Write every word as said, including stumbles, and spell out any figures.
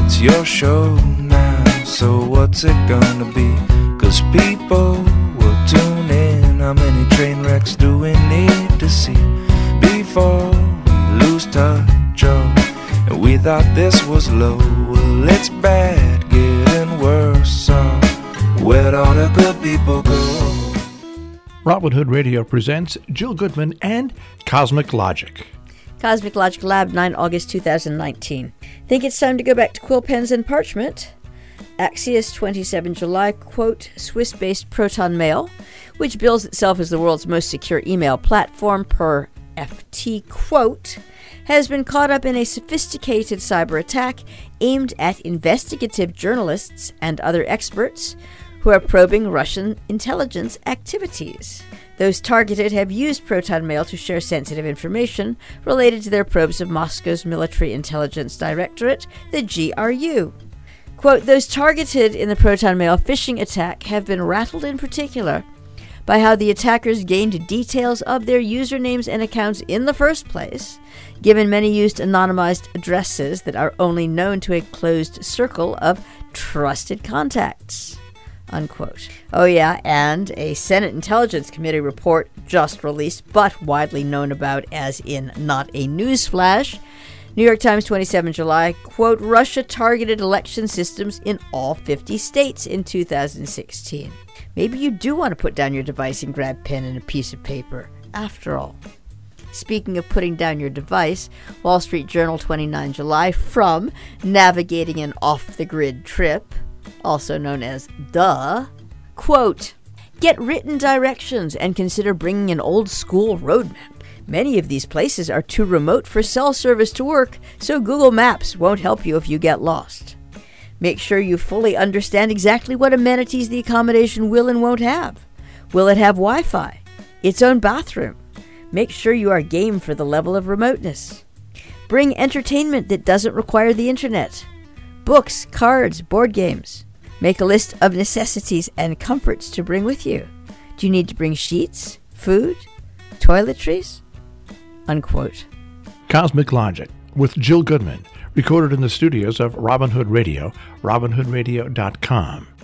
it's your show now, so what's it gonna be? Cause people will tune in. How many train wrecks do we need to see before we lose touch? Oh, and we thought this was low. Well, it's bad, getting worse. So where'd all the good people go? Robin Hood Radio presents Jill Goodman and Cosmic Logic. Cosmic Logic Lab, nine August two thousand nineteen. Think it's time to go back to quill pens and parchment? Axios, twenty-seven July, quote, Swiss-based Proton Mail, which bills itself as the world's most secure email platform per F T, quote, has been caught up in a sophisticated cyber attack aimed at investigative journalists and other experts who are probing Russian intelligence activities. Those targeted have used Proton Mail to share sensitive information related to their probes of Moscow's Military Intelligence Directorate, the G R U. Quote, those targeted in the Proton Mail phishing attack have been rattled in particular by how the attackers gained details of their usernames and accounts in the first place, given many used anonymized addresses that are only known to a closed circle of trusted contacts. Unquote. Oh yeah, and a Senate Intelligence Committee report just released, but widely known about as in not a newsflash. New York Times, twenty-seven July, quote, Russia targeted election systems in all fifty states in two thousand sixteen. Maybe you do want to put down your device and grab pen and a piece of paper, after all. Speaking of putting down your device, Wall Street Journal, twenty-nine July, from Navigating an Off-the-Grid Trip, also known as Duh, quote, get written directions and consider bringing an old-school roadmap. Many of these places are too remote for cell service to work, so Google Maps won't help you if you get lost. Make sure you fully understand exactly what amenities the accommodation will and won't have. Will it have Wi-Fi? Its own bathroom? Make sure you are game for the level of remoteness. Bring entertainment that doesn't require the internet. Books, cards, board games. Make a list of necessities and comforts to bring with you. Do you need to bring sheets, food, toiletries? Unquote. Cosmic Logic with Jill Goodman, recorded in the studios of Robin Hood Radio, robin hood radio dot com.